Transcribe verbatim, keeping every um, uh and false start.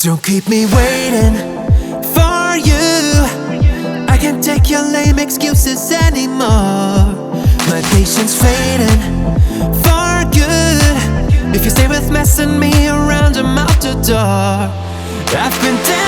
Don't keep me waiting for you. I can't take your lame excuses anymore. My patience fading for good. If you stay with messing me around, I'm out the door. I've been